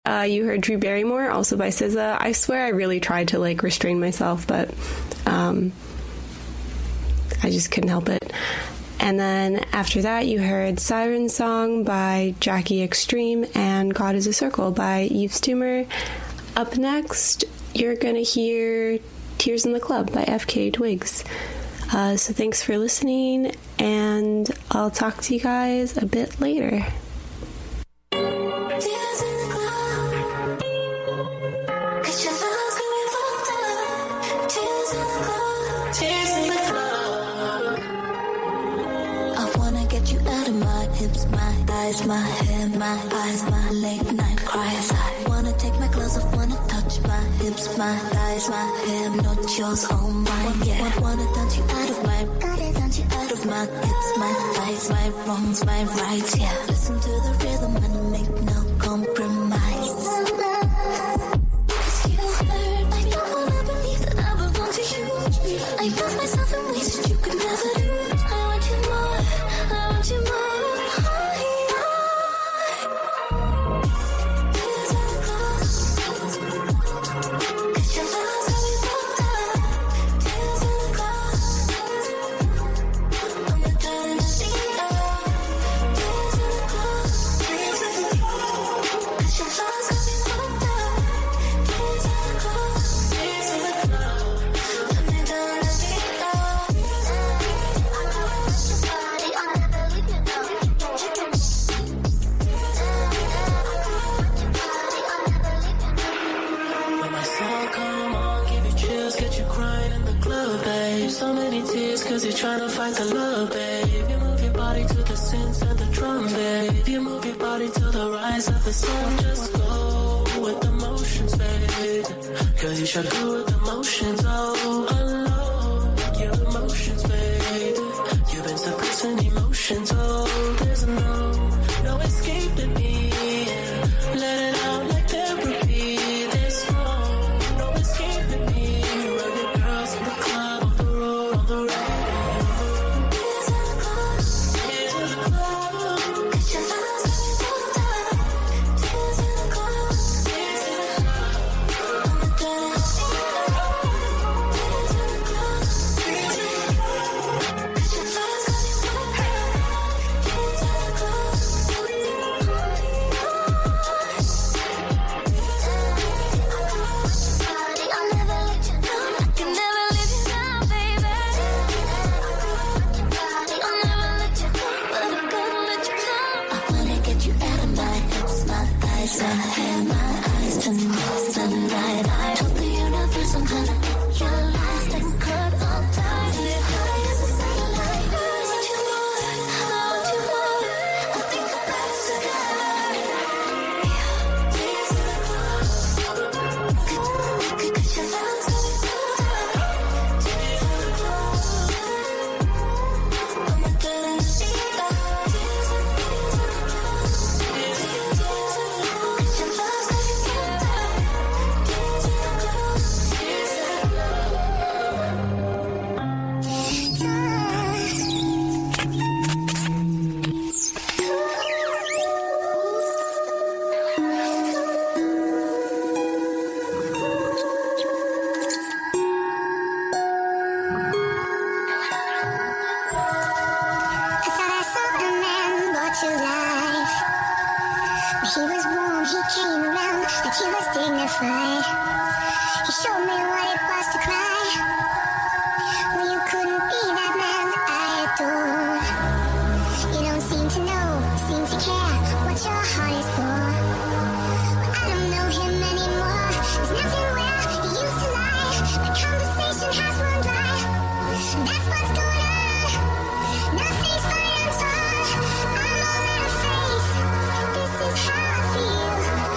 You heard Drew Barrymore, also by SZA. I swear I really tried to like restrain myself, but I just couldn't help it. And then after that, you heard Siren Song by Jackie Extreme and God is a Circle by Yves Tumor. Up next, you're going to hear Tears in the Club by FKA Twigs. So thanks for listening, and I'll talk to you guys a bit later. My head, my eyes, my late night cries. I wanna take my clothes off, wanna touch my hips, my thighs, my hair, not yours, oh mine. Yeah, wanna dance you out of my, gotta dance you out of my hips, my thighs, my wrongs, my rights. Yeah, listen to the rhythm and make no compromise. 'Cause you hurt, I don't wanna believe that I belong to you. I love myself in ways that you could never do. I want you more, I want you more. Cause you're trying to fight the love, babe. You move your body to the synths and the drum, babe. You move your body to the rise of the sun. Just go with the motions, babe. Cause you should go with the motions, oh. Unload your emotions, babe. You've been suppressing emotions, oh. There's no escaping me. Let it out like therapy. There's no escaping me. Rugged girls in the club, on the road, on the road.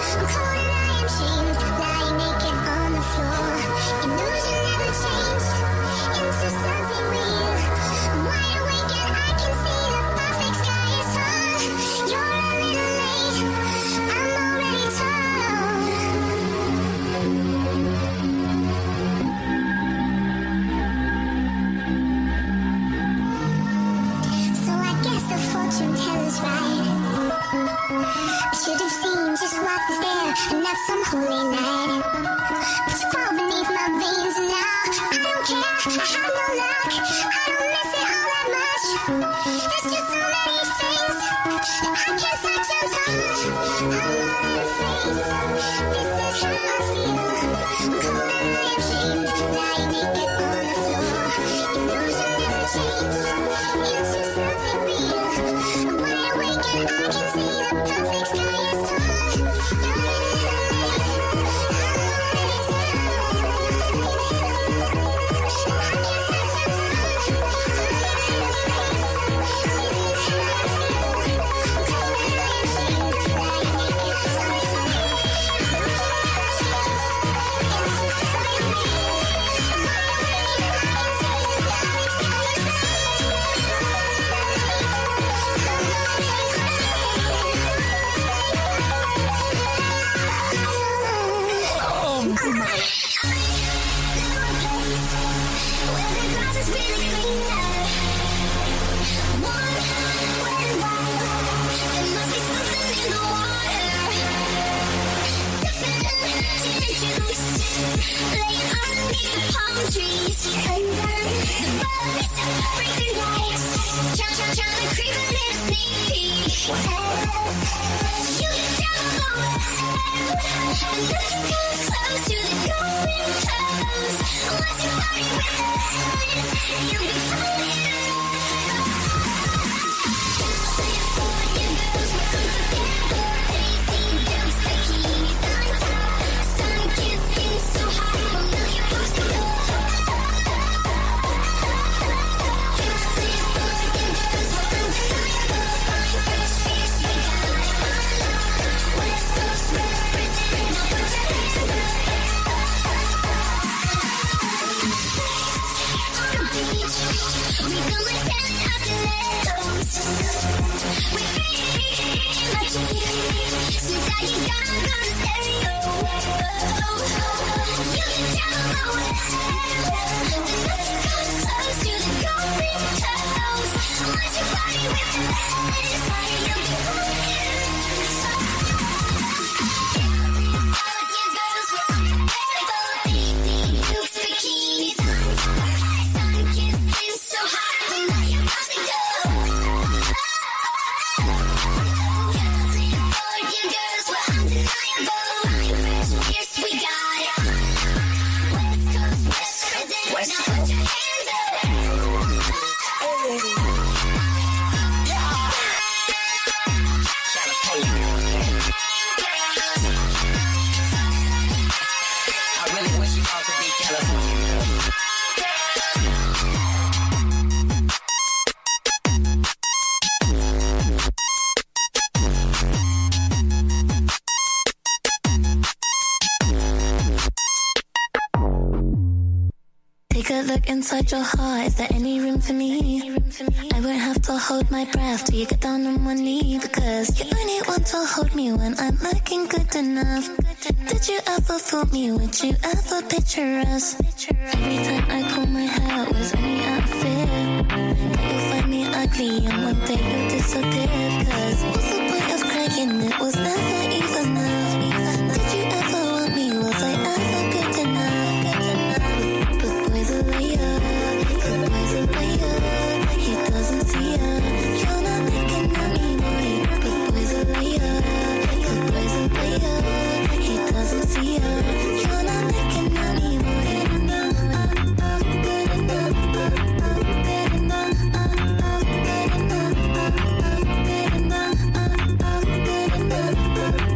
Lying naked on the floor, illusion never changed. not some holy night. But you crawl beneath my veins and now I don't care, I have no luck. I don't miss it all that much. There's just so many things I can't touch and touch. I'm all in phase. This is how I feel. I'm cold and I am shamed. Lying naked on the floor. You know you'll never change into something real. I'm wide awake and I can see the perfect sky is tall. Take a look inside your heart, is there any room for me? I won't have to hold my breath till you get down on one knee. Because you only want to hold me when I'm looking good enough. Did you ever fool me? Would you ever picture us? Every time I pull my hair, it was only out of fear that you'll find me ugly and one day you'll disappear. Cause what's the point of crying? It was never even enough. Did you ever want me? Was I ever good enough? Good boys are later, good boys are later. He doesn't see her. You're not looking at me, boy. Good boys are later, good boys are later. He doesn't see her. You're not looking at me, boy. Good enough, good enough, good enough, good enough, good enough, good enough.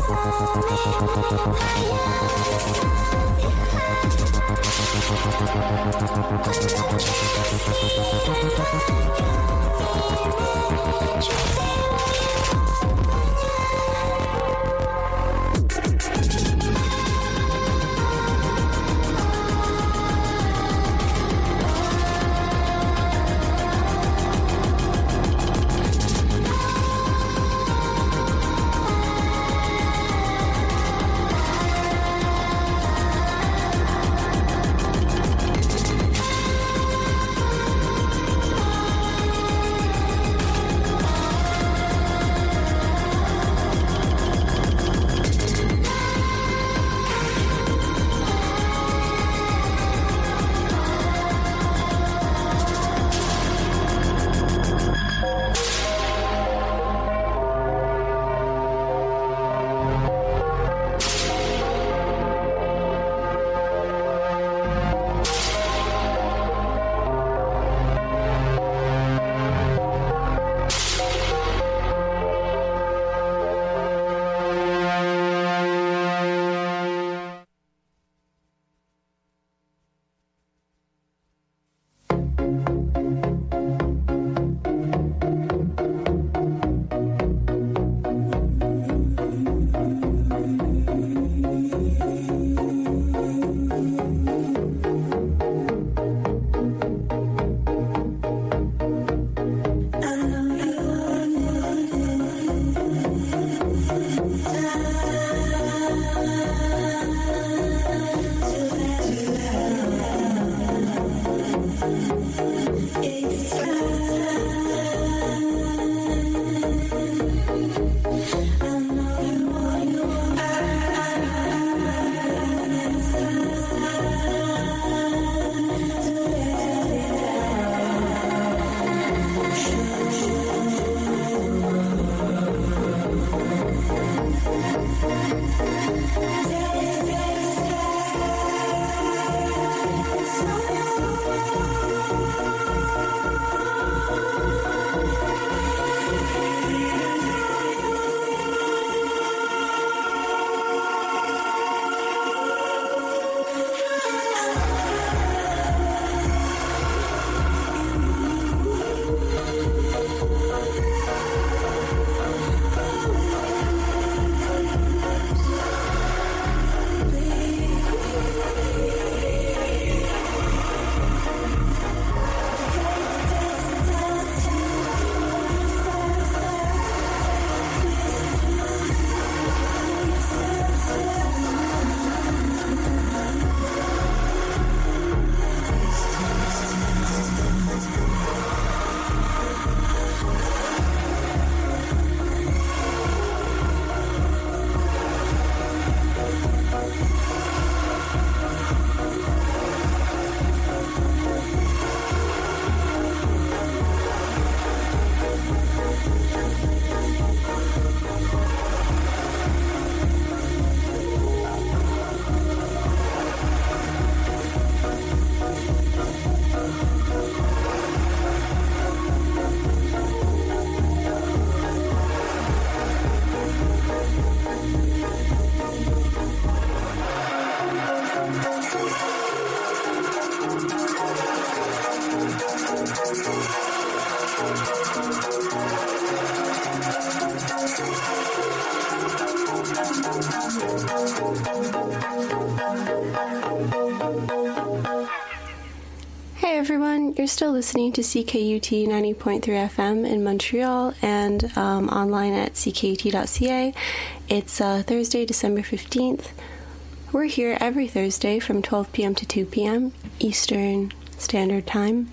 Hey everyone, you're still listening to CKUT 90.3 FM in Montreal and online at ckut.ca. It's Thursday, December 15th. We're here every Thursday from 12 p.m. to 2 p.m. Eastern Standard Time.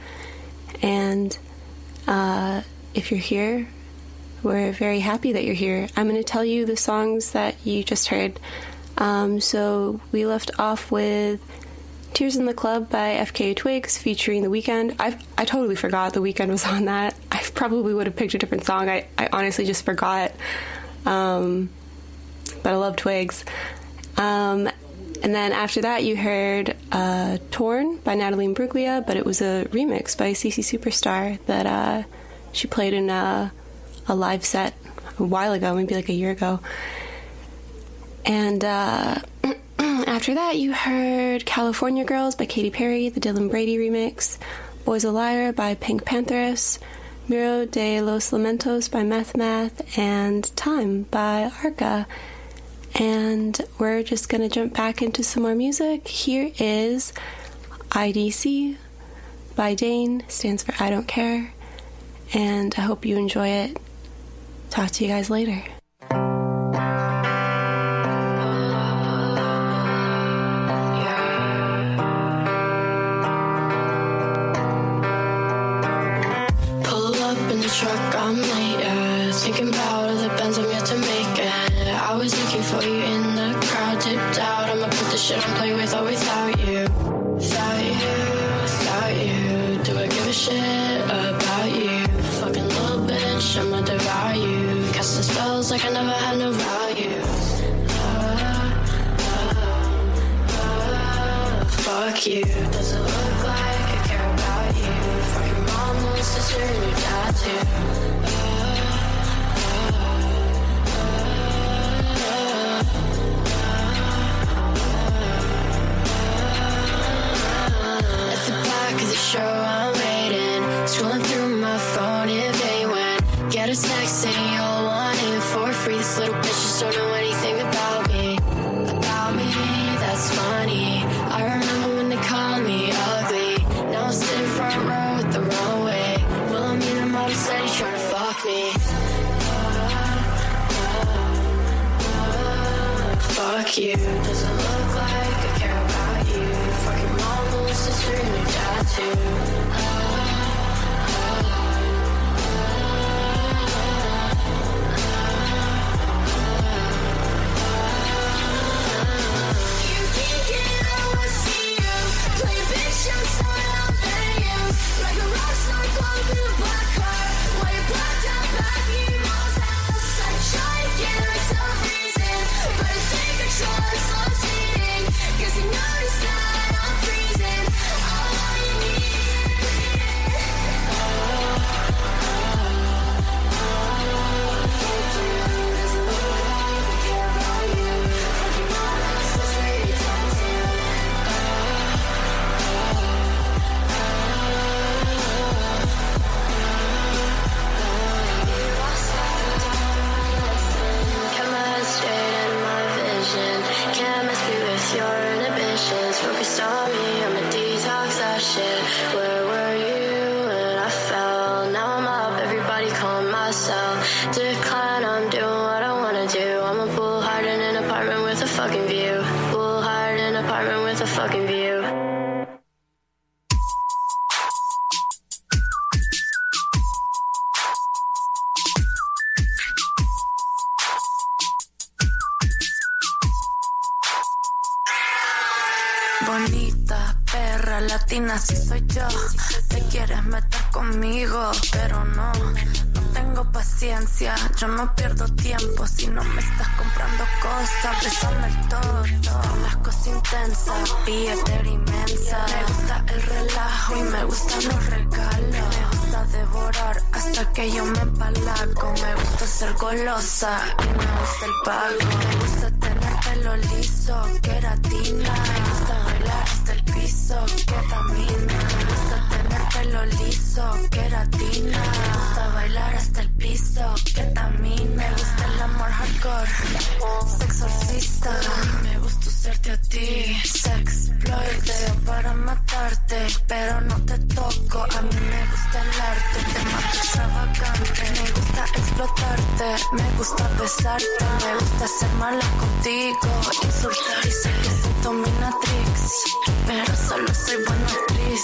And if you're here, we're very happy that you're here. I'm going to tell you the songs that you just heard. So we left off with Tears in the Club by FKA Twigs featuring The Weeknd. I totally forgot The Weeknd was on that. I probably would have picked a different song. I honestly just forgot. But I love Twigs. And then after that you heard Torn by Natalie Imbruglia, but it was a remix by CC Superstar that she played in a live set a while ago, maybe like a year ago. And after that, you heard California Girls by Katy Perry, the Dylan Brady remix, Boys a Liar by Pink Panthers, Miro de los Lamentos by Meth Math, and Time by Arca. And we're just going to jump back into some more music. Here is IDC by Dane, stands for I Don't Care. And I hope you enjoy it. Talk to you guys later. Truck, I'm late, thinking about all the plans I'm yet to make it. I was looking for you in the crowd, dipped out. I'ma put the shit on play with or without you. Without you, without you. Do I give a shit about you? Fucking little bitch, I'ma devour you. Casting spells like I never had no value. Fuck you. Does it look like I care about you? Fucking mama, sister, and your dad too. At the back of the show, I'm waiting, scrolling through my phone if anyone get a text saying you'll want it for free. This little bitch just don't know anything about me. About me, that's funny. I remember when they called me ugly. Now I'm sitting front row with the wrong way. Well, I mean, I'm always steady trying to fuck me. Fuck you. Does it look like I care about you? Fucking mama, sister, and your dad too. Bonita, perra, latina, si soy yo. Te quieres meter conmigo, pero no tengo paciencia. Yo no pierdo tiempo si no me estás comprando cosas. Besame el todo, las cosas intensas, billetera inmensa. Me gusta el relajo y me gustan los regalos. Me gusta devorar hasta que yo me empalago. Me gusta ser golosa y me gusta el pago. Me gusta tener pelo liso, queratina. Me gusta bailar hasta el piso, ketamina. Me gusta tener pelo liso, queratina. Me gusta bailar hasta el piso, ketamina. Me gusta el amor hardcore, sexorcista. A mí me gusta usarte a ti, sexploiteo para matarte, pero no te toco. A mí me gusta el arte, te mato extravagante. Me gusta explotarte, me gusta besarte. Me gusta ser mala contigo, insultar y ser que soy dominatrix, pero solo soy buena actriz.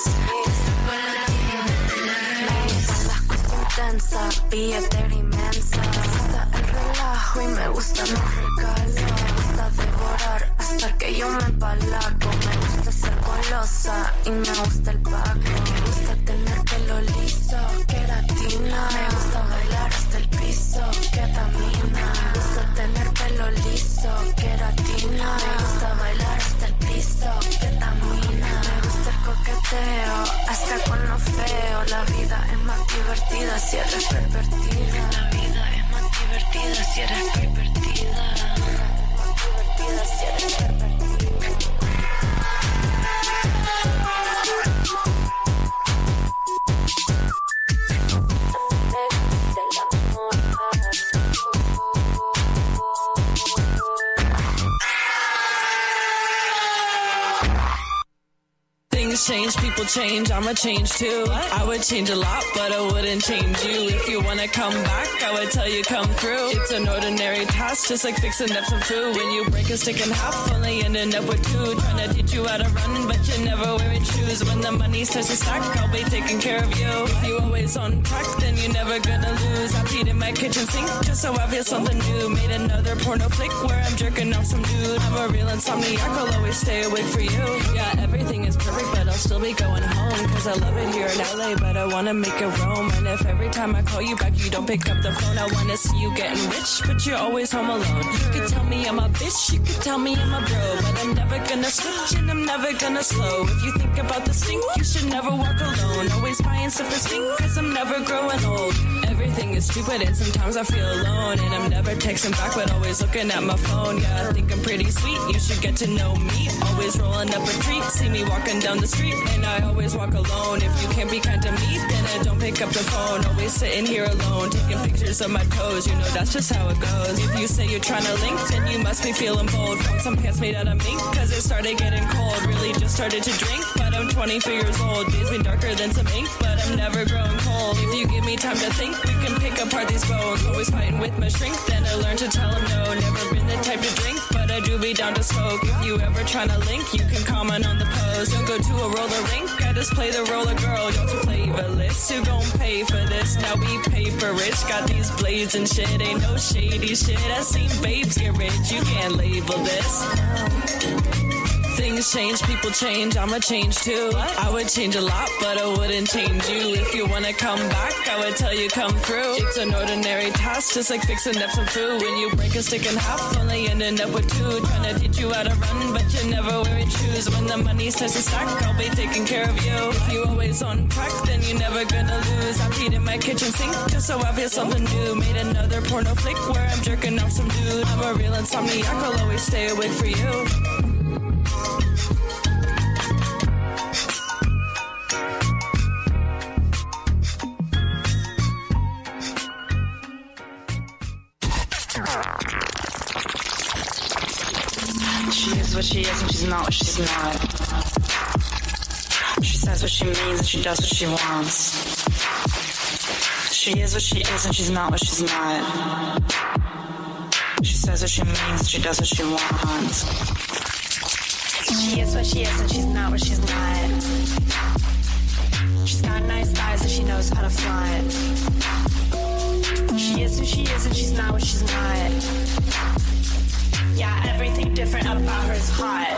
Me gustan las cosas intensas, billetera inmensa. Me gusta el relajo y me gustan los regalos. Me gusta devorar hasta que yo me empalago. Me gusta ser golosa y me gusta el pago. Me gusta tener pelo liso, queratina. Me gusta bailar hasta el piso, ketamina. Me gusta tener pelo liso, queratina. Me gusta bailar hasta el piso, ketamina. Me gusta el coqueteo, hasta con lo feo. La vida es más divertida si eres pervertida. La vida es más divertida si eres pervertida. Things change, people change, I'ma change too. I would change a lot, but I wouldn't change you. If you wanna come back, I would tell you come through. It's an ordinary task, just like fixing up some food. When you break a stick in half, only ending up with two. Trying to teach you how to run, but you're never wearing shoes. When the money starts to stack, I'll be taking care of you. If you always on track, then you're never gonna lose. I peed in my kitchen sink, just so I feel something new. Made another porno flick where I'm jerking off some dude. I'm a real insomniac, I'll always stay awake for you. Yeah, everything is perfect, but I'll still be going home. Cause I love it here in LA, but I wanna make it roam. And if every time I call you back, you don't pick up the phone, I wanna see you getting rich, but you're always home alone. You could tell me I'm a bitch, you could tell me I'm a bro, but I'm never gonna switch and I'm never gonna slow. If you think about the stink, you should never walk alone. Always buying stuff that stink, cause I'm never growing old. Everything is stupid and sometimes I feel alone. And I'm never texting back, but always looking at my phone. Yeah, I think I'm pretty sweet, you should get to know me. Always rolling up a treat, see me walking down the street, and I always walk alone. If you can't be kind to me, then I don't pick up the phone. Always sitting here alone, taking pictures of my toes. You know that's just how it goes. If you say you're trying to link, then you must be feeling bold. Found some pants made out of mink, cause it started getting cold. Really just started to drink, but I'm 24 years old. Days been darker than some ink, but I'm never growing cold. If you give me time to think, we can pick apart these bones. Always fighting with my shrink, then I learned to tell him no. Never been the type to drink, but I do be down to smoke. If you ever tryna link, you can comment on the post. Don't go to a roller rink, I just play the roller girl. Y'all too flavorless, who gon' pay for this? Now we paper rich, got these blades and shit. Ain't no shady shit, I seen babes get rich. You can't label this. Things change, people change, I'ma change too. I would change a lot, but I wouldn't change you. If you wanna come back, I would tell you come through. It's an ordinary task, just like fixing up some food. When you break a stick in half, only ending up with two. Trying to teach you how to run, but you're never wearing shoes. When the money starts to stack, I'll be taking care of you. If you always on track, then you're never gonna lose. I peed in my kitchen sink, just so I feel something new. Made another porno flick where I'm jerking off some dude. I'm a real insomniac, I'll always stay awake for you. She is what she is and she's not what she's not. She says what she means and she does what she wants. She is what she is and she's not what she's not. She says what she means and she does what she wants. She is what she is and she's not what she's not. She's got nice eyes and she knows how to flaunt. She is who she is and she's not what she's not. Yeah, everything different about her is hot.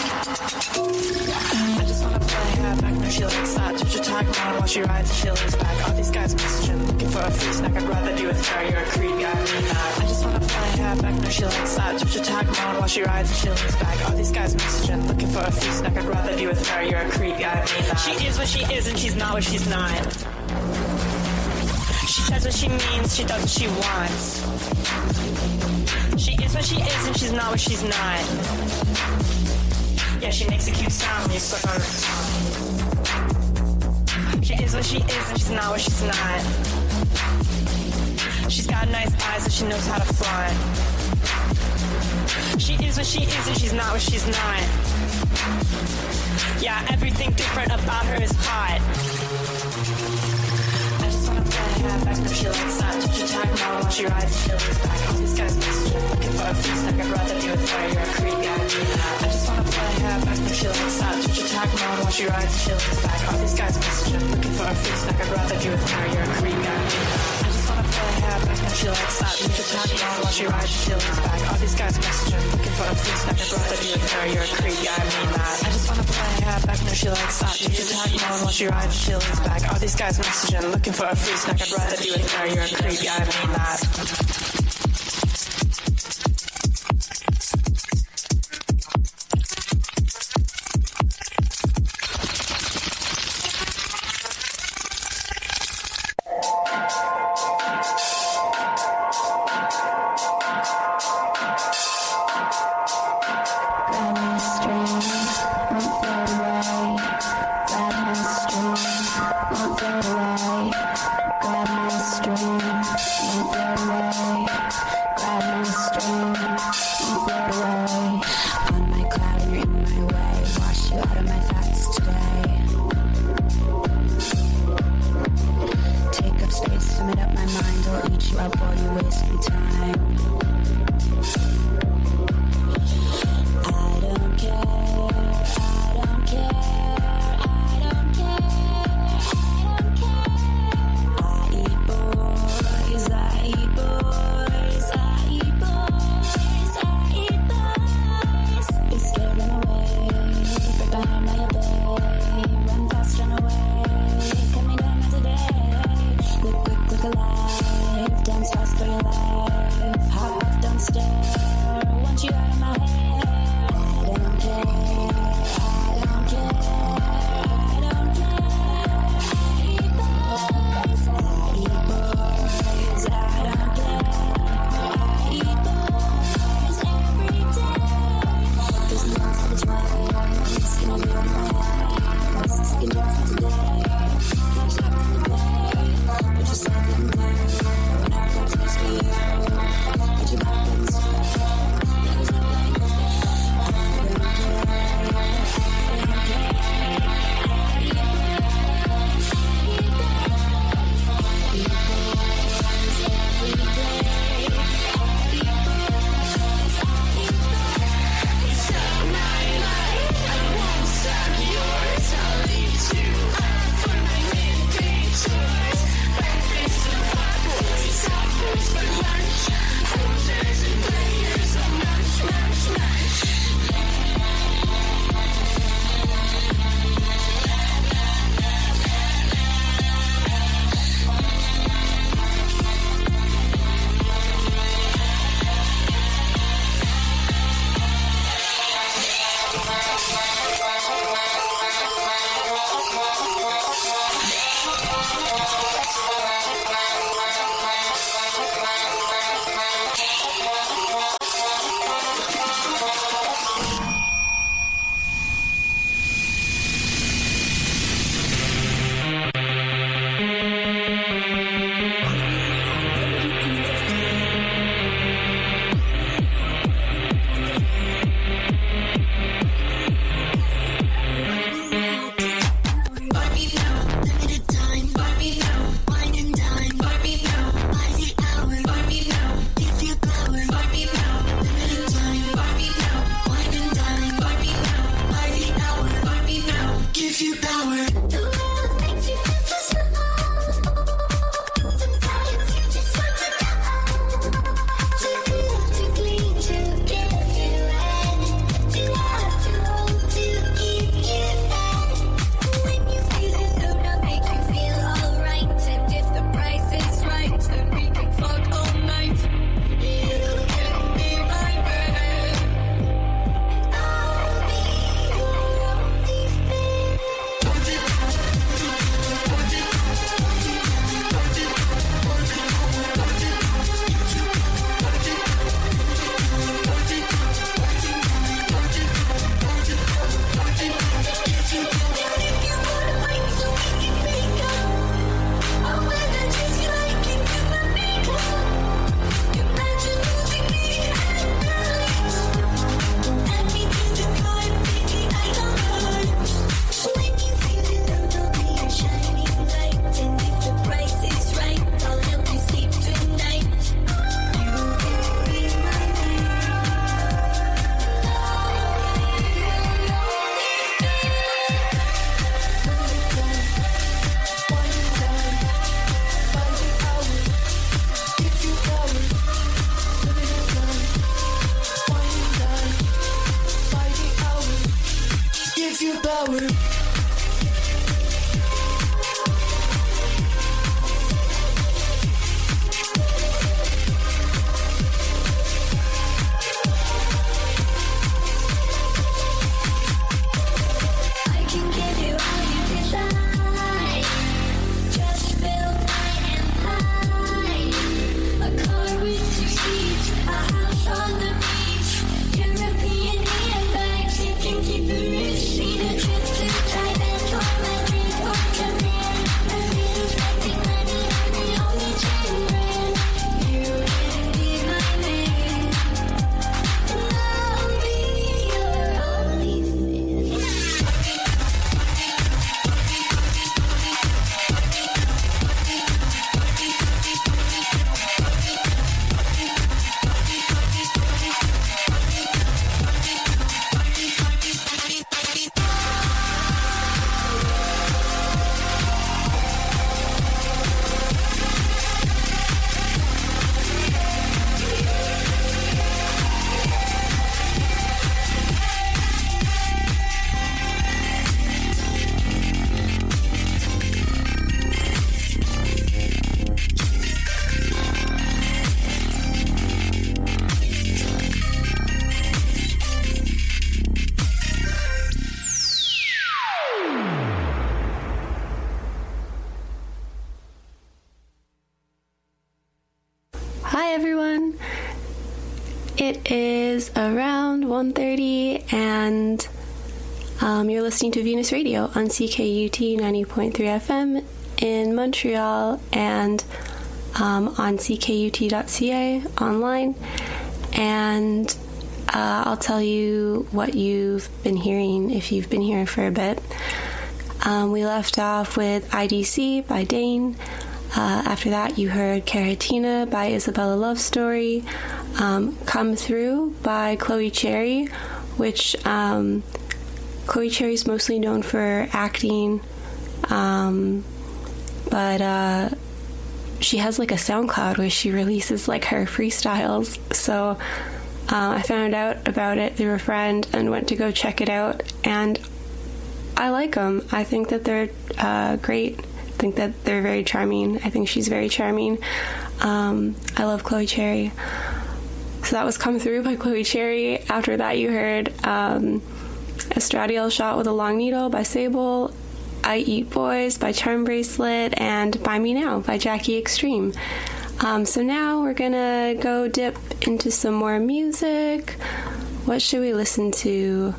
I just wanna play her back, no she likes that. Touch her tag on while she rides and she lays back. All these guys messaging, looking for a free snack. I'd rather do with her, you're a creep, yeah, I mean that. I just wanna play her back, no she likes that. Touch her tag on while she rides and she lays back. All these guys messaging, looking for a free snack. I'd rather do with her, you're a creep, yeah, I mean that. She is what she is and she's not what she's not. She says what she means, she does what she wants. She is what she is and she's not what she's not. Yeah, she makes a cute sound when you suck on her. She is what she is and she's not what she's not. She's got nice eyes and she knows how to flaunt. She is what she is and she's not what she's not. Yeah, everything different about her is hot. Back no she likes that. Touch her tag on while she rides and she lays back. All these guys messaging, looking for a free snack. I'd rather do with her, you're a creep, yeah, I mean that. I just wanna play her back no she likes that. Touch her tag on while she rides and she lays back. All these guys messaging, looking for a free snack. I'd rather do with her, you're a creep, yeah, I mean that. I just wanna play her back no she likes that. Touch her tag on while she rides and she lays back. All these guys messaging, looking for a free snack. I'd rather do with her, you're a creep, yeah, I mean that. I just wanna play her back no she likes that. Touch her tag on while she rides and she lays back. All these guys messaging, looking for a free snack. I'd rather do with her, you're a creep, yeah, I mean that. Grab my string, won't throw away. Grab my string, won't throw away. Grab my string, won't throw away. power. I can give you all you desire. Just build my empire. A car with 2 seats, a house on the beach, European handbags, you can keep the receipt. A trip to Thailand or Madrid or Japan. A little spending money on only 10 grand. You can be my man, and I'll be your only fan. Hi everyone. It is around 1:30 and you're listening to Venus Radio on CKUT 90.3 FM in Montreal and on ckut.ca online. And I'll tell you what you've been hearing if you've been here for a bit. We left off with IDC by Dane. After that, you heard Caratina by Isabella Love Story, Come Through by Chloe Cherry, which Chloe Cherry is mostly known for acting, but she has like a SoundCloud where she releases like her freestyles. So I found out about it through a friend and went to go check it out, and I like them. I think that they're great. I think that they're very charming. I think she's very charming. I love Chloe Cherry. So that was Come Through by Chloe Cherry. After that, you heard Estradiol Shot with a Long Needle by Sable, I Eat Boys by Charm Bracelet, and Buy Me Now by Jackie Extreme. So now we're gonna go dip into some more music. What should we listen to?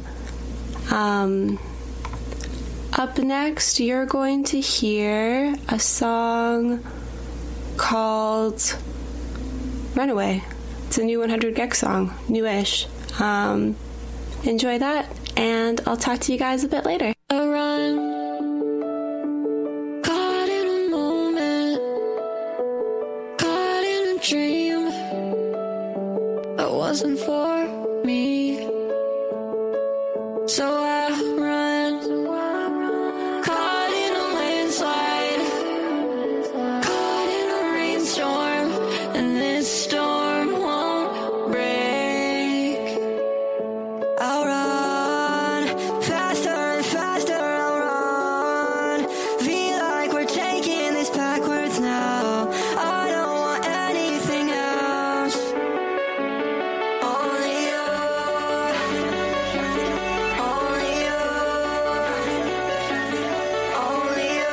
Up next, you're going to hear a song called Runaway. It's a new 100 Gex song, newish. Enjoy that, and I'll talk to you guys a bit later. I run, caught in a moment, caught in a dream that wasn't for me. So I run, caught in a landslide, caught in a rainstorm, and this storm won't break. I'll run faster and faster, I'll run. Feel like we're taking this backwards now. I don't want anything else. Only you, only you, only you,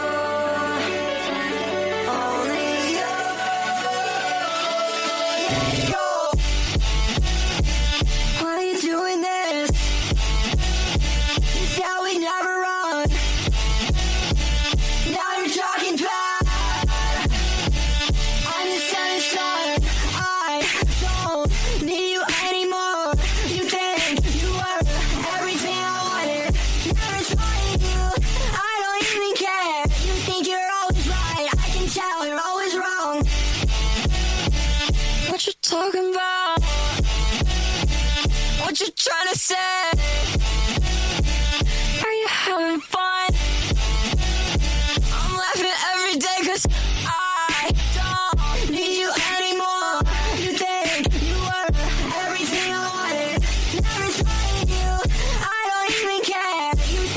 only you. Let's go. Why are you doing this? You said we never run. Now you're talking bad. I'm just satisfied. I don't need you anymore. You think you were everything I wanted. Never spotted you. I don't even care. You think you're always right. I can tell you're always wrong. What you talking about? What you trying to say? Are you having fun? I'm laughing every day 'cause I don't need you anymore. You think you were everything I wanted. Never spotted you. I don't even care. You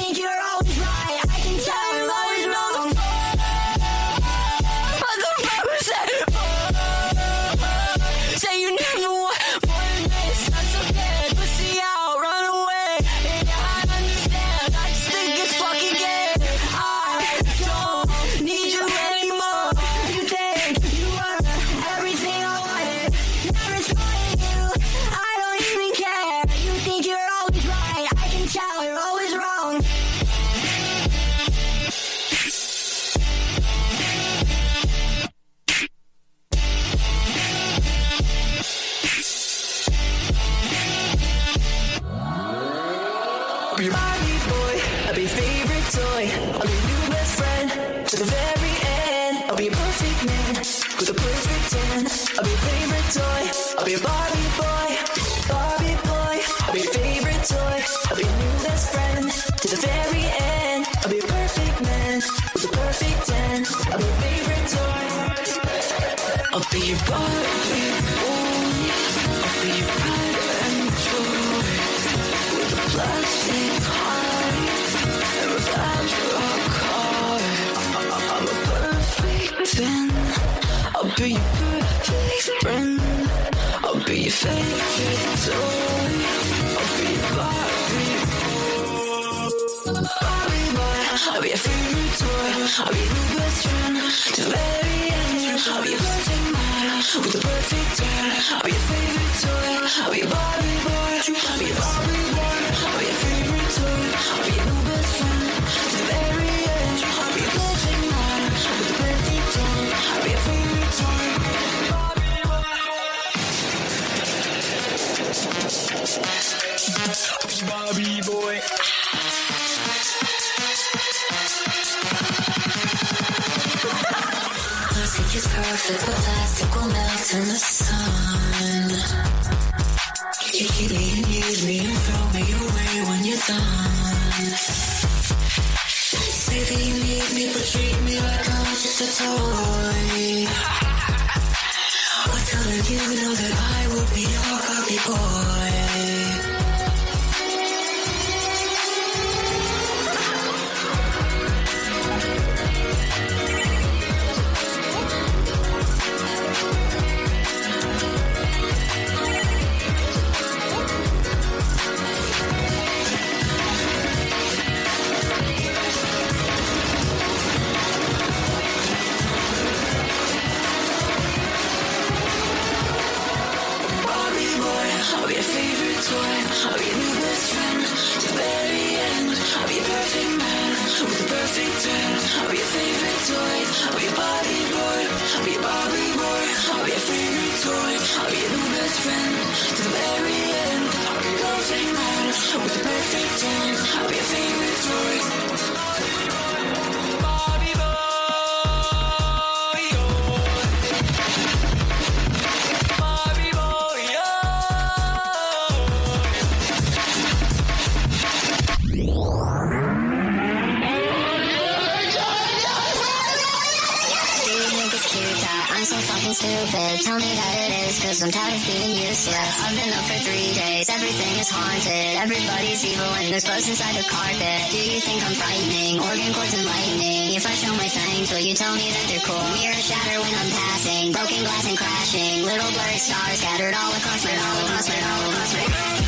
I'll be your Barbie boy, I'll be your favorite toy, I'll be your new best friend to the very end. I'll be your perfect man with a perfect tan. I'll be your favorite toy, I'll be your Barbie boy, Barbie boy. I'll be your favorite toy, I'll be your new best friend to the very end. I'll be your perfect man with a perfect tan. I'll be your favorite toy. I'll be your Barbie boy, I'll be your pride and joy with a plastic heart and without your car. I'm a perfect fan. I'll be your perfect friend. I'll be your favorite toy. I'll be your Barbie boy. Barbie boy. I'll be your favorite toy. I'll be your new best friend to the very end. I'll be your perfect man with a perfect tan. I'll be your favorite toy. I'll be your Barbie boy. I'll be your Barbie boy. I'll be your favorite toy. I'll be your new best friend to the very end. I'll be your perfect man with a perfect tan. I'll be your favorite toy. Barbie boy. Plastic is perfect, but plastic will melt in the sun. You keep me and use me and throw me away when you're done. Say that you need me, but treat me like I'm just a toy. But telling you know that I will be your Barbie boy. I'll be your favorite toy. I'll be your new best friend to the very end. I'll be your perfect man with a perfect tan. I'll be your favorite toy. I'll be your Barbie boy. I'll be your Barbie boy. I'll be your favorite toy. I'll be your new best friend to the very end. I'll be your perfect man with a perfect tan. I'll be your favorite toy. Barbie boy. Stupid, tell me that it is, cause I'm tired of being useless. I've been up for 3 days, everything is haunted. Everybody's evil and there's clothes inside the carpet. Do you think I'm frightening? Organ cords and lightning. If I show my fangs, will you tell me that they're cool? Mirrors shatter when I'm passing, broken glass and crashing. Little blurry stars scattered all across my road.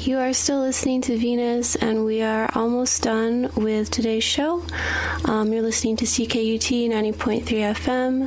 You are still listening to Venus, and we are almost done with today's show. You're listening to CKUT 90.3 FM,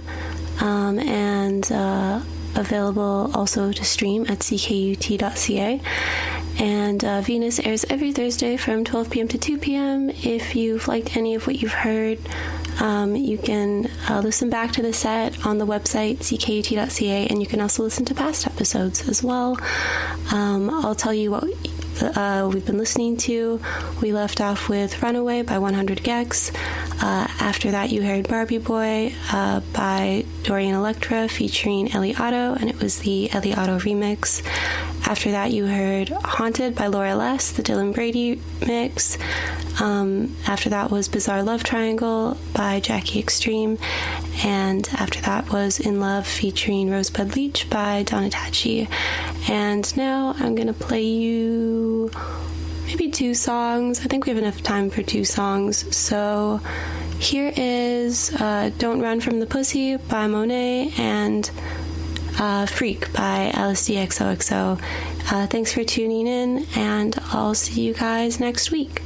and available also to stream at ckut.ca. And Venus airs every Thursday from 12 p.m. to 2 p.m. If you've liked any of what you've heard, you can listen back to the set on the website, ckut.ca, and you can also listen to past episodes as well. I'll tell you what we've been listening to. We left off with Runaway by 100 Gex. After that, you heard Barbie Boy by Dorian Electra featuring Ellie Otto, and it was the Ellie Otto remix. After that, you heard Haunted by Laura Les, the Dylan Brady mix. After that was Bizarre Love Triangle by Jackie Extreme. And after that was In Love featuring Rosebud Leach by Donatachi. And now I'm going to play you maybe 2 songs. I think we have enough time for 2 songs. So here is Don't Run From the Pussy by Monet and Freak by LSD-XOXO. Thanks for tuning in, and I'll see you guys next week.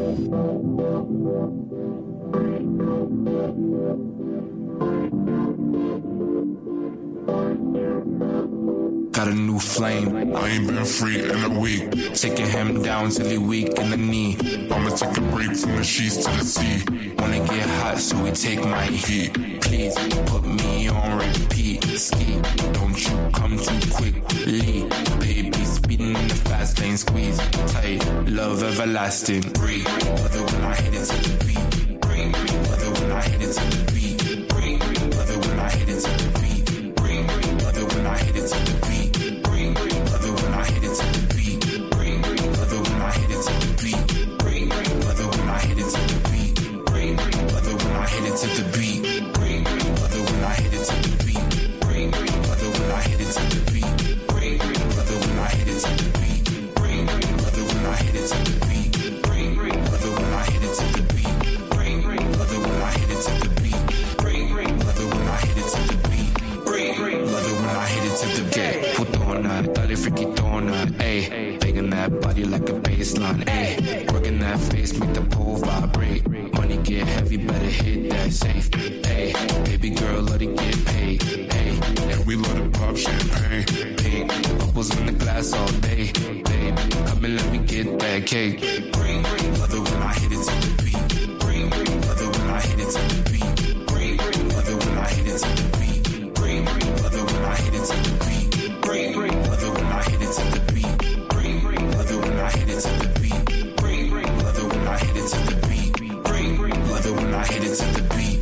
Got a new flame, I ain't been free in a week. Taking him down till he weak in the knee. I'ma take a break from the sheets to the sea. Wanna get hot, so we take my heat. Please put me on repeat. Ski, don't you come too quickly. Baby, speeding in the fast lane, squeeze tight. Love everlasting. Breathe, whether when I hit it to the beat. Breathe, whether when I hit it to the beat. Breathe, whether when I hit it to the beat. Breathe, whether when I hit it to the beat. Whether when I hit it to the beat, whether when I hit it to the beat, whether when I hit it to the beat, whether when I hit it to the beat, whether when I hit it to the beat, whether when I hit it to the beat, whether when I hit it to the beat, whether when I hit it to the beat, whether when I hit it to the beat, whether when I hit it to the beat, whether when I hit it to the beat, whether when I hit it to the beat. Dale friquitona, ayy. Banging that body like a baseline, ayy. Working that face, make the pole vibrate. Money get heavy, better hit that safe, ayy. Baby girl, let it get paid, ayy. And we love to pop champagne, pink bubbles in the glass all day, babe. Come and let me get that cake. Whether when I hit it to the beat, whether when I hit it to the beat, whether when I hit it to the beat, whether when I hit it to the beat. Whether when I hit it to the beat, whether when I hit it to the beat, whether when I hit it to the beat, whether when I hit it to the beat.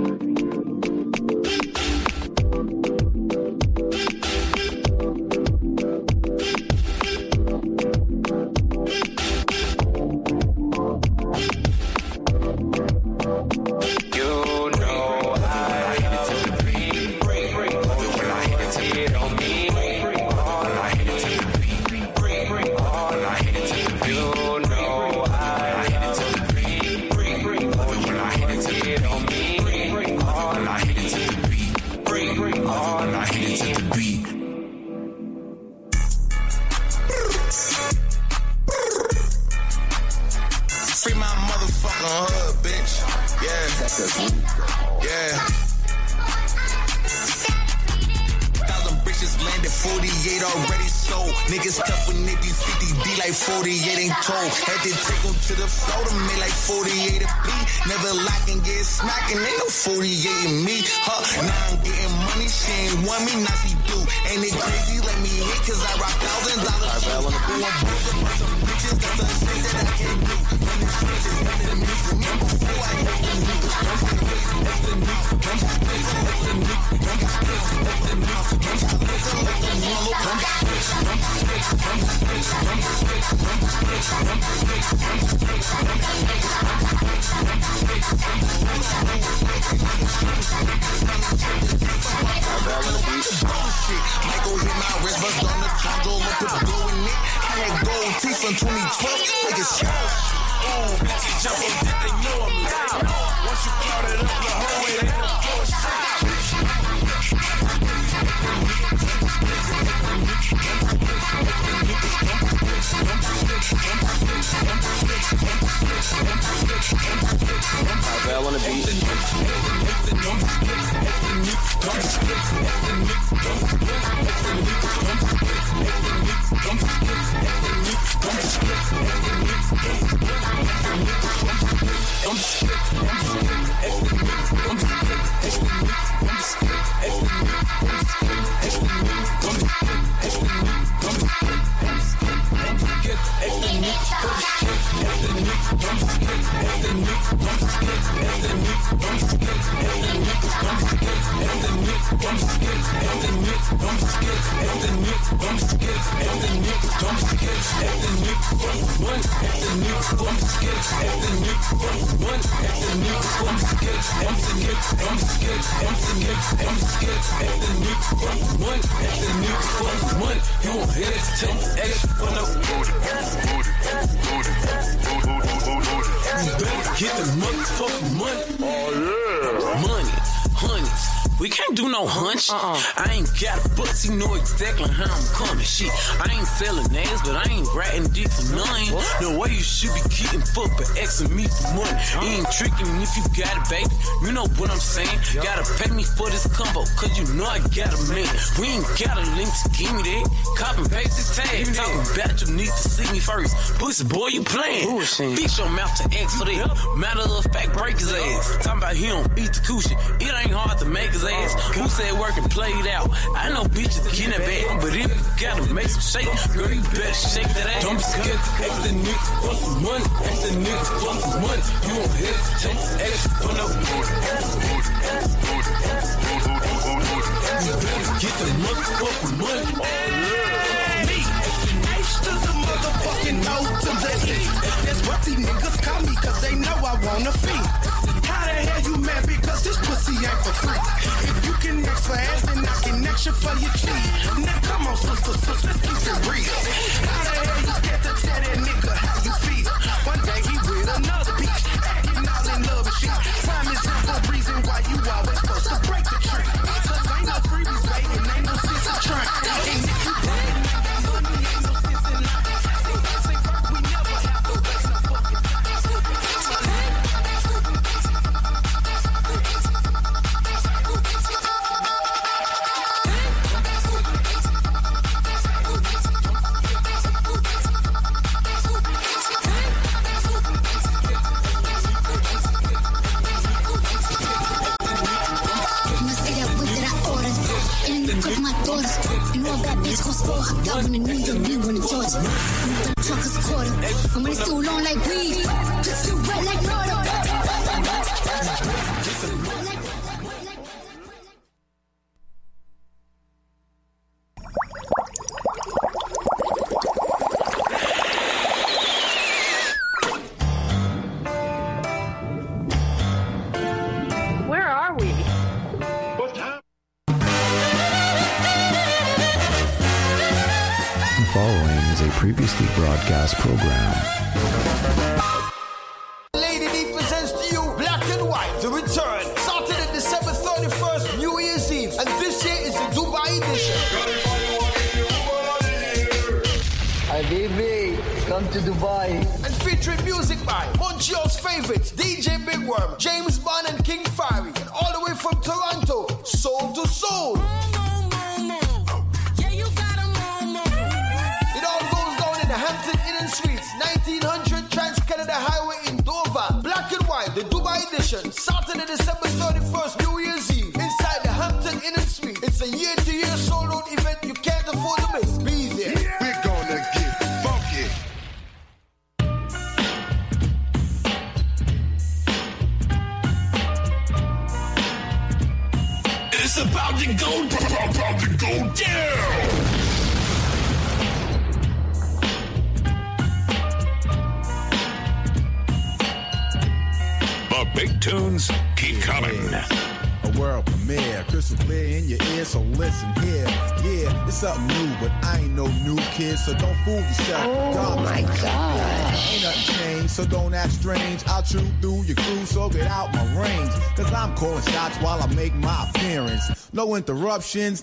Had to take them to the floor to make like 48 a P. Never lock and get smacking, ain't no 48 in me. Huh? Now I'm getting money, she ain't want me, now she do. Ain't it crazy? Let me hit, cause I rock $1,000 shoes. Going broke about some bitches, that's the shit that I can't do. When it's bitches, better than me for me before I get the news. That's the news, that's the news, that's the news, that's the news, that's the news, that's the news, that's the news, Michael hit my wrist, bust on the control, look at the glow in it. I had gold teeth from 2012, niggas trash. Oh, bitches jump on dick, they know I'm lit. Once you caught it up, the whole way, ain't no bullshit. Get the motherfucking money. Oh yeah. Money, honeys. We can't do no hunch. I ain't got a bus, you know exactly how I'm coming. Shit, I ain't selling nails, but I ain't ratting dick for none. The way you should be getting fucked, but asking me for money. You ain't tricking me if you got it, baby. You know what I'm saying? Gotta pay me for this combo, cause you know I got a man. We ain't got a link to give me that. Copy and paste this tag. Talking about you need to see me first. Pussy boy, you playing. Fix your mouth to ask for that. Matter of fact, break his ass. Talking about he don't eat the cushion. It ain't hard to make his ass. Who said work and play it out? I know bitches getting that bad, but if you gotta make some shake, girl, you better shake that ass. Don't be scared to ask the nigga for some money. Ask the nigga for some money. You won't hesitate to ask for no booty. You better get the motherfucking money. Oh yeah. Me, H to the motherfucking O to the E. That's what these niggas call me, cause they know I wanna feed. How the hell you mad because this pussy ain't for free? If you can next for ass, then I can next you for your cheese. Now come on, sister, let's keep it real. How the hell you scared to tell that nigga how you feel? One day he with another bitch, acting all in love and shit. Time is not the reason why you always supposed to break the tree. Cause ain't no freebies waiting, ain't no sense in trying. And if you bragging about that money, ain't no sense in lying. We never have to waste no fucking time. Y'all wanna New York, we wanna Georgia. The truck is a quarter. And when it's too long like weed, it's too wet like water. Where are we? Following is a previously broadcast program. Lady D presents to you Black and White, the return. Saturday, December 31st, New Year's Eve. And this year is the Dubai edition. Hi baby, come to Dubai. And featuring music by Montreal's favorites, DJ Big Worm, James Bond and King Fiery. And all the way from Toronto, Soul to Soul. Hampton Inn and Suites, 1900 Trans-Canada Highway in Dover. Black and White, the Dubai edition. Saturday, December 31st, New Year's Eve. Inside the Hampton Inn and Suites. It's a year-to-year sold-out event you can't afford to miss. Be there. Yeah. We're gonna get funky. It's about to go down. Big tunes keep coming. A world premiere, crystal clear in your ear, so listen here. Yeah, it's something new, but I ain't no new kid, so don't fool yourself. Oh my gosh. Ain't nothing changed, so don't act strange. I'll chew through your crew, so get out my range. Cause I'm calling shots while I make my appearance. No interruptions,